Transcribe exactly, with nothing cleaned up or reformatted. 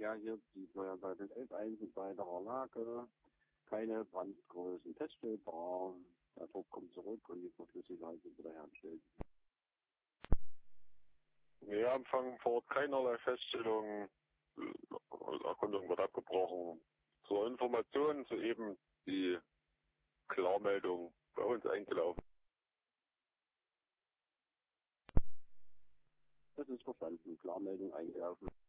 ja, hier die Toyota elf eins in weiterer Lage, keine Brandgrößen feststellbar. Der Druck kommt zurück und die Flüssigkeit wird wieder hergestellt. Wir empfangen vor Ort keinerlei Feststellungen. Die Erkundung wird abgebrochen. Zur Information soeben die Klarmeldung bei uns eingelaufen. Das ist verstanden. Klarmeldung eingelaufen.